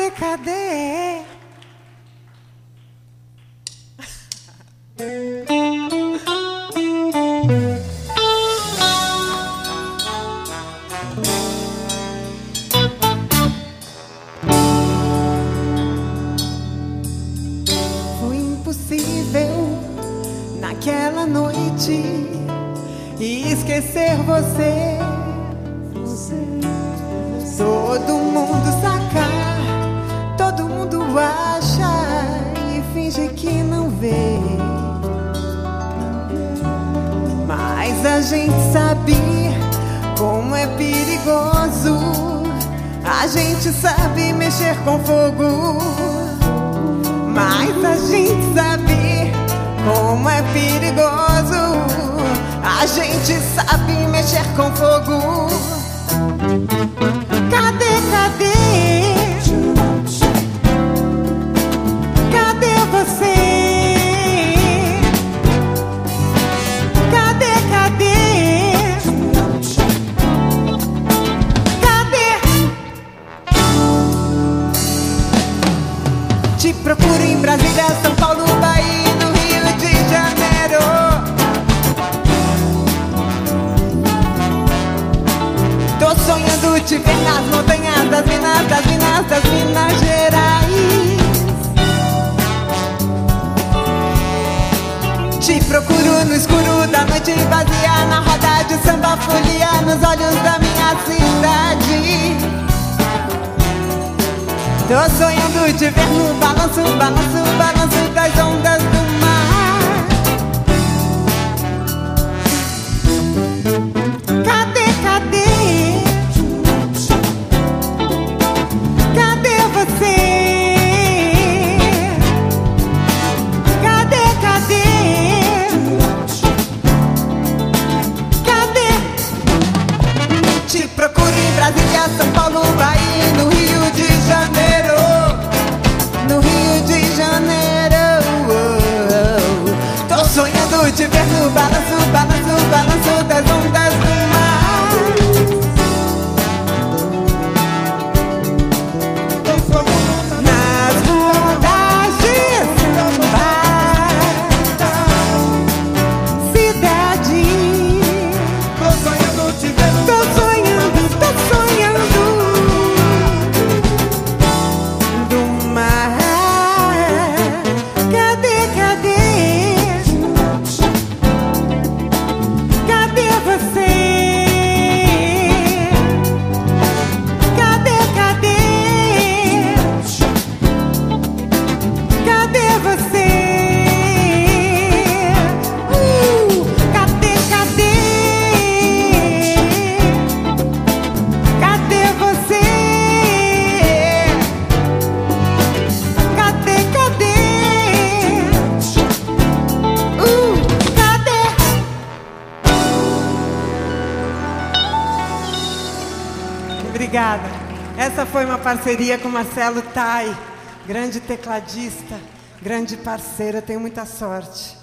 cadê? Foi impossível naquela noite esquecer você. Todo mundo sacar, todo mundo acha e finge que não vê. Mas a gente sabe como é perigoso. A gente sabe mexer com fogo. Mas a gente sabe como é perigoso. A gente sabe mexer com fogo. Cadê, cadê? Cadê você? Cadê, cadê? Cadê? Te procuro em Brasília, São Paulo, Bahia, no Rio de Janeiro. Tô sonhando te ver nas montanhas das Minas Gerais. Te procuro no escuro da noite vazia, na roda de samba folia, nos olhos da minha cidade. Tô sonhando te ver no balanço, balanço, balanço das ondas do mar. Cadê, cadê? Cadê você? Cadê, cadê? Cadê? Te procuro em Brasília, São Paulo, Bahia, no Rio de Janeiro. No Rio de Janeiro. Tô sonhando te ver no balanço, balanço, balanço das ondas do mar. Obrigada. Essa foi uma parceria com Marcelo Tai, grande tecladista, grande parceiro. Eu tenho muita sorte.